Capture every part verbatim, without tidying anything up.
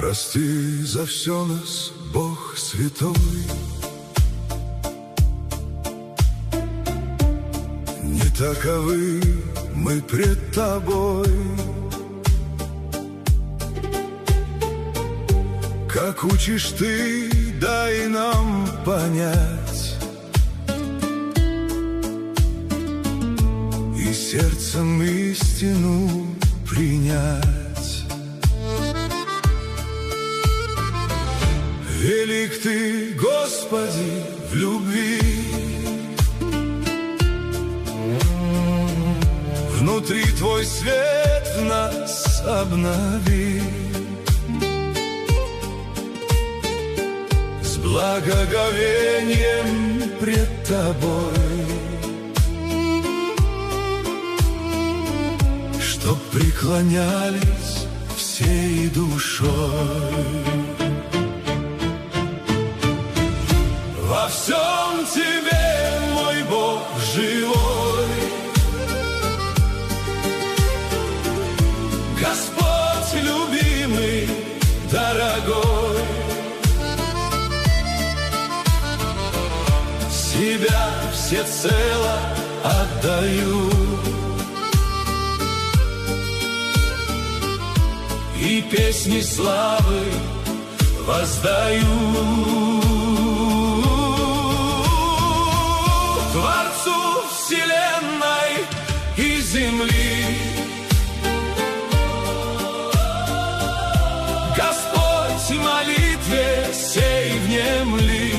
Прости за все нас, Бог святой. Не таковы мы пред Тобой, как учишь Ты, дай нам понять, и сердцем истину принять. Велик Ты, Господи, в любви, внутри Твой свет в нас обнови. С благоговением пред Тобой, чтоб преклонялись всей душой. Во всем Тебе, мой Бог живой, Господь любимый, дорогой, себя всецело отдаю, и песни славы воздаю Творцу вселенной и земли. Господь, молитве сей внемли,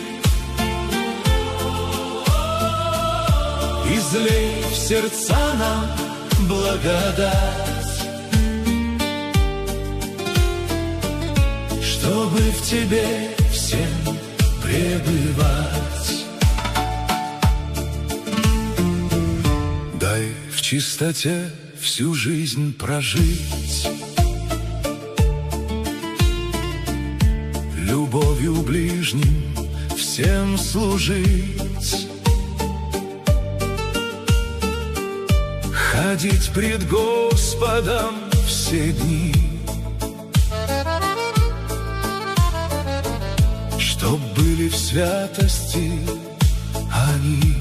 излей в сердца нам благодать, чтобы в Тебе всем пребывать. Дай в чистоте всю жизнь прожить, любовью ближним всем служить, ходить пред Господом все дни, чтоб были в святости они.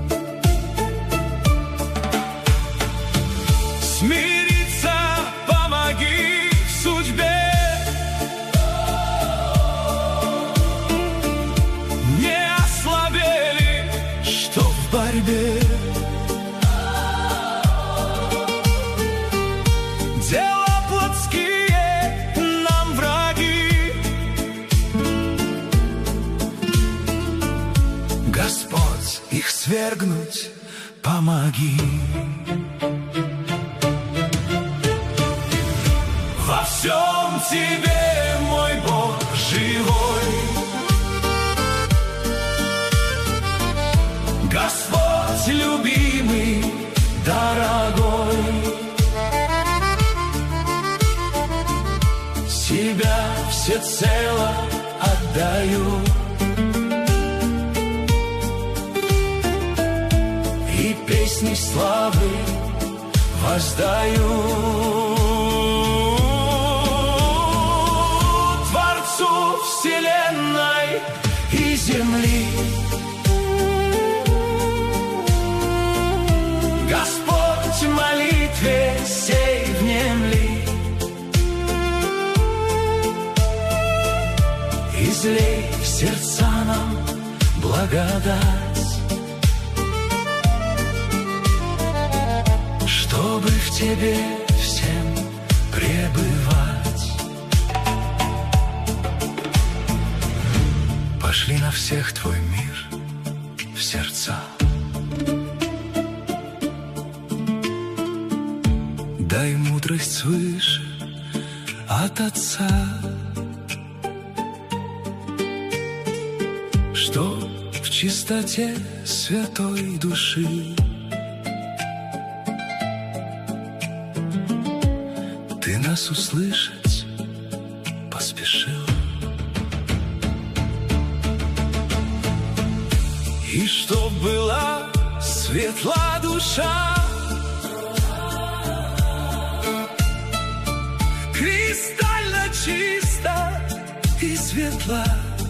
Смириться помоги в судьбе, не ослабели, что в борьбе. Дела плотские нам враги, Господь, их свергнуть помоги. Во всем Тебе, мой Бог живой, Господь любимый, дорогой, себя всецело отдаю, и песни славы воздаю Творцу вселенной и земли. Господь, молитве сей внемли, излей в сердца нам благодать, чтобы в Тебе всем пребывать. Пошли на всех Твой мир в сердца, дай мудрость свыше от Отца, что в чистоте святой души Ты нас услышать поспешил, и чтоб была светла душа, кристально чисто светла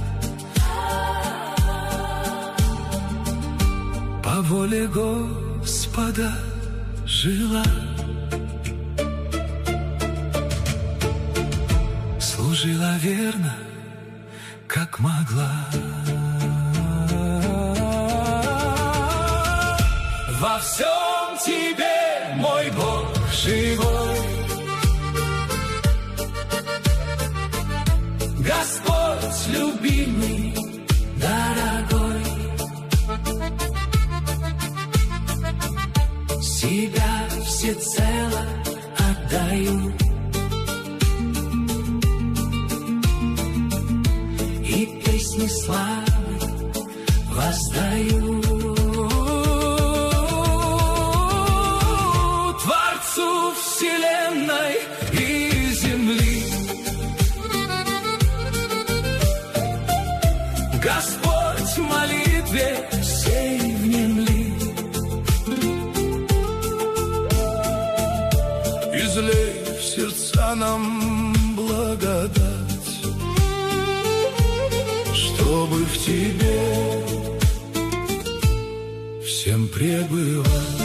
по воле Господа жила, служила верно, как могла. Во всем тебе, мой Бог живой, Господь любимый, дорогой, себя всецело отдаю, и песни славы воздаю Творцу вселенной и земли. Господь в молитве сей внемли, излей в сердца нам благодать, чтобы в тебе всем пребывать.